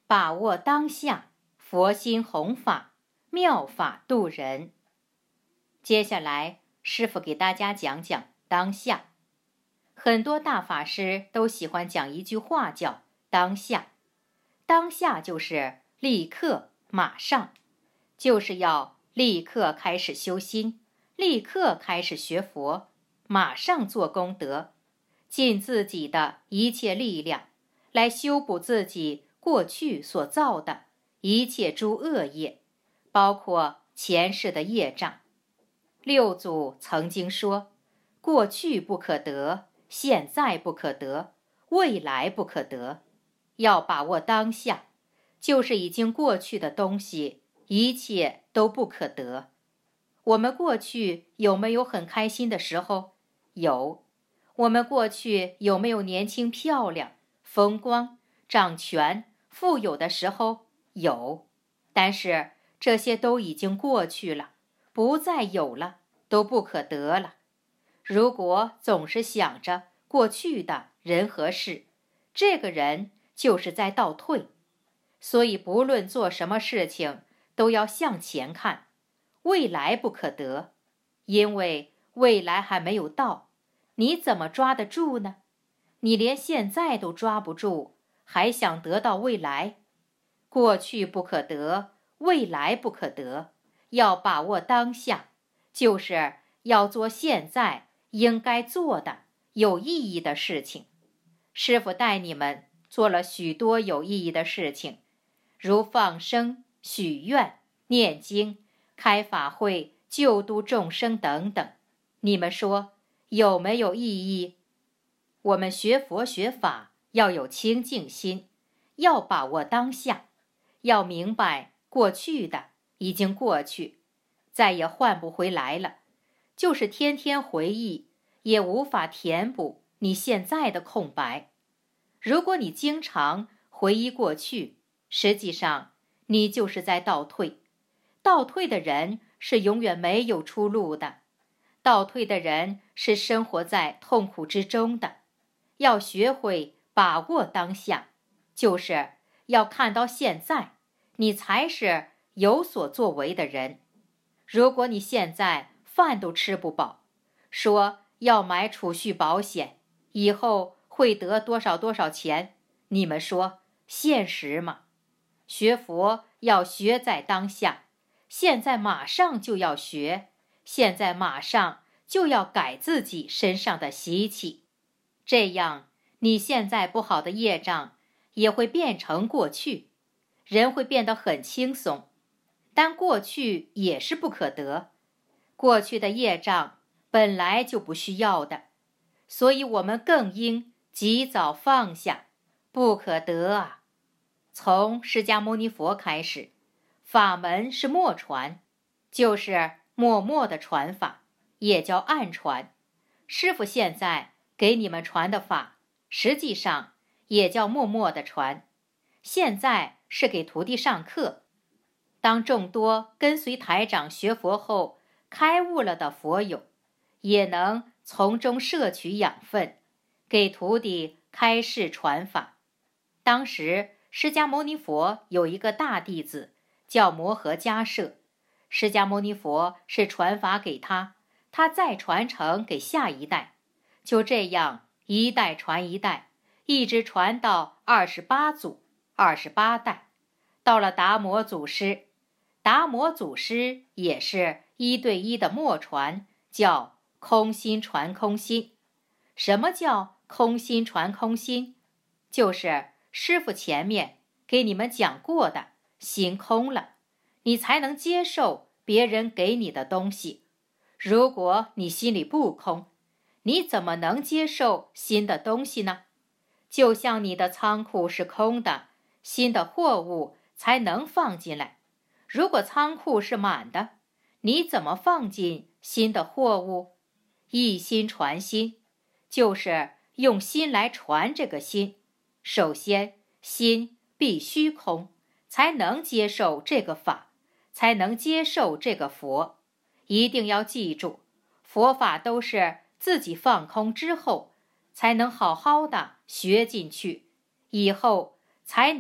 把握当下，佛心弘法，妙法度人。接下来，师父给大家讲讲当下。很多大法师都喜欢讲一句话叫当下。当下就是立刻马上，就是要立刻开始修心，立刻开始学佛，马上做功德，尽自己的一切力量来修补自己过去所造的一切诸恶业，包括前世的业障。六祖曾经说，过去不可得，现在不可得，未来不可得。要把握当下，就是已经过去的东西，一切都不可得。我们过去有没有很开心的时候？有。我们过去有没有年轻漂亮、风光、掌权、富有的时候？有。但是这些都已经过去了，不再有了，都不可得了。如果总是想着过去的人和事，这个人就是在倒退。所以不论做什么事情，都要向前看，未来不可得，因为未来还没有到，你怎么抓得住呢？你连现在都抓不住，还想得到未来？过去不可得，未来不可得，要把握当下，就是要做现在应该做的有意义的事情。师父带你们做了许多有意义的事情，如放生、许愿、念经、开法会、救度众生等等。你们说有没有意义？我们学佛学法要有清净心，要把握当下，要明白过去的已经过去，再也换不回来了。就是天天回忆，也无法填补你现在的空白。如果你经常回忆过去，实际上你就是在倒退。倒退的人是永远没有出路的，倒退的人是生活在痛苦之中的。要学会把握当下，就是要看到现在，你才是有所作为的人。如果你现在饭都吃不饱，说要买储蓄保险，以后会得多少多少钱，你们说现实吗？学佛要学在当下，现在马上就要学，现在马上就要改自己身上的习气，这样你现在不好的业障也会变成过去，人会变得很轻松。但过去也是不可得，过去的业障本来就不需要的，所以我们更应及早放下，不可得啊！从释迦牟尼佛开始，法门是默传，就是默默的传法，也叫暗传。师父现在给你们传的法，实际上也叫默默的传。现在是给徒弟上课，当众多跟随台长学佛后开悟了的佛友，也能从中摄取养分，给徒弟开示传法。当时释迦牟尼佛有一个大弟子叫摩诃迦摄，释迦牟尼佛是传法给他，他再传承给下一代，就这样一代传一代，一直传到28祖、28代。到了达摩祖师，达摩祖师也是1对1的默传，叫空心传空心。什么叫空心传空心？就是师父前面给你们讲过的，心空了，你才能接受别人给你的东西。如果你心里不空，你怎么能接受新的东西呢？就像你的仓库是空的，新的货物才能放进来。如果仓库是满的，你怎么放进新的货物？一心传心，就是用心来传这个心。首先，心必须空，才能接受这个法，才能接受这个佛。一定要记住，佛法都是自己放空之后，才能好好的学进去，以后才能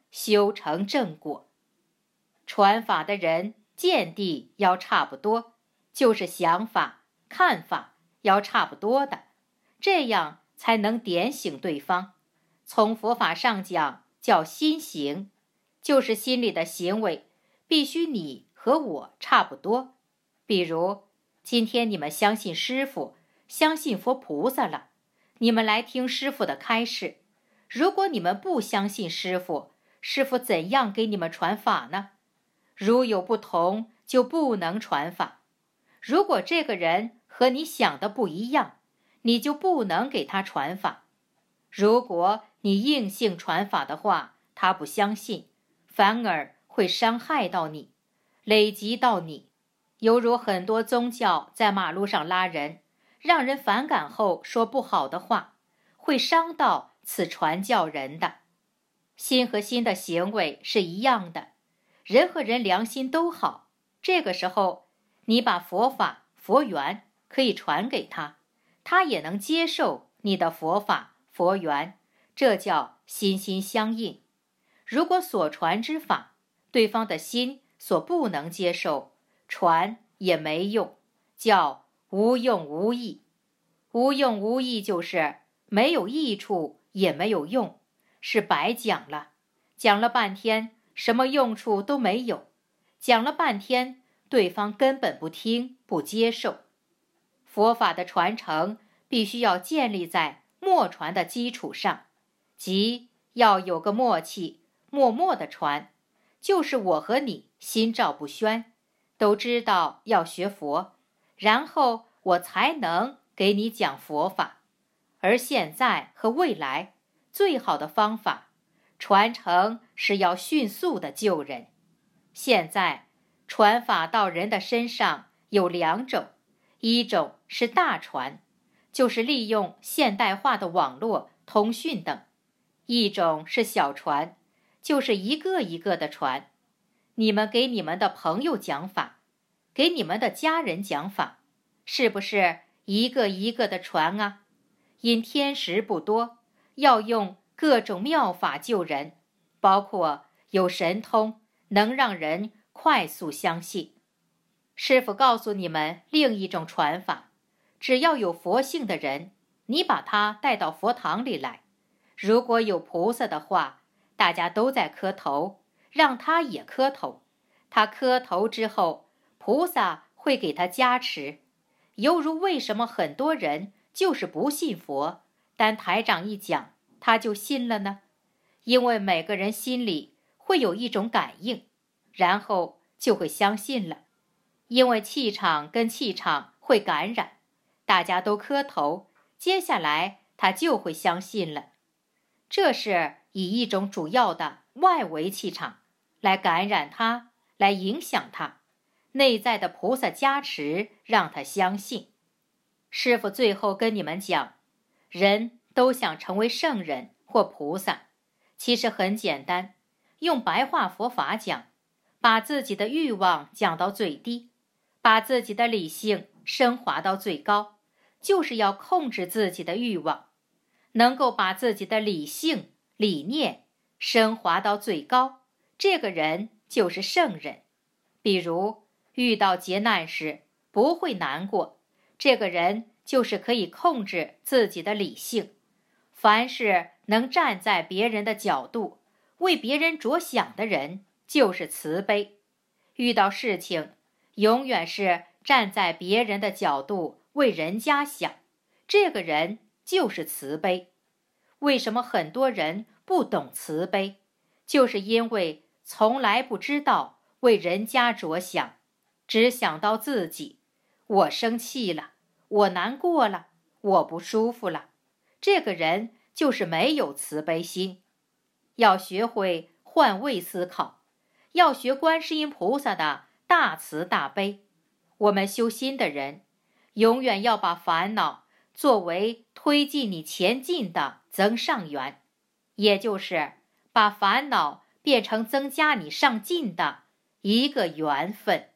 修成正果。传法的人见地要差不多，就是想法、看法要差不多的，这样才能点醒对方。从佛法上讲叫心行，就是心里的行为必须你和我差不多。比如今天你们相信师父，相信佛菩萨了，你们来听师父的开示。如果你们不相信师父，师父怎样给你们传法呢？如有不同，就不能传法。如果这个人和你想的不一样，你就不能给他传法。如果你硬性传法的话，他不相信，反而会伤害到你，累积到你。犹如很多宗教在马路上拉人，让人反感后说不好的话，会伤到此传教人的。心和心的行为是一样的，人和人良心都好，这个时候你把佛法、佛缘可以传给他，他也能接受你的佛法、佛缘，这叫心心相印。如果所传之法，对方的心所不能接受，传也没用，叫无用无益。无用无益就是没有益处也没有用，是白讲了，讲了半天什么用处都没有，讲了半天对方根本不听不接受。佛法的传承必须要建立在默传的基础上，即要有个默契，默默地传，就是我和你心照不宣，都知道要学佛，然后我才能给你讲佛法。而现在和未来最好的方法，传承是要迅速的救人。现在传法到人的身上有两种，一种是大传，就是利用现代化的网络、通讯等；一种是小传，就是一个一个的传。你们给你们的朋友讲法，给你们的家人讲法，是不是一个一个的传啊？因天时不多，要用各种妙法救人，包括有神通，能让人快速相信。师父告诉你们另一种传法，只要有佛性的人，你把他带到佛堂里来，如果有菩萨的话，大家都在磕头，让他也磕头。他磕头之后，菩萨会给他加持。犹如为什么很多人就是不信佛，但台长一讲他就信了呢？因为每个人心里会有一种感应，然后就会相信了。因为气场跟气场会感染，大家都磕头，接下来他就会相信了。这是以一种主要的外围气场来感染他，来影响他，内在的菩萨加持让他相信。师父最后跟你们讲，人都想成为圣人或菩萨，其实很简单，用白话佛法讲，把自己的欲望降到最低，把自己的理性升华到最高，就是要控制自己的欲望，能够把自己的理性、理念升华到最高，这个人就是圣人。比如遇到劫难时不会难过，这个人就是可以控制自己的理性。凡是能站在别人的角度，为别人着想的人，就是慈悲。遇到事情，永远是站在别人的角度为人家想，这个人就是慈悲。为什么很多人不懂慈悲？就是因为从来不知道为人家着想，只想到自己。我生气了，我难过了，我不舒服了，这个人就是没有慈悲心。要学会换位思考，要学观世音菩萨的大慈大悲。我们修心的人，永远要把烦恼作为推进你前进的增上缘，也就是把烦恼变成增加你上进的一个缘分。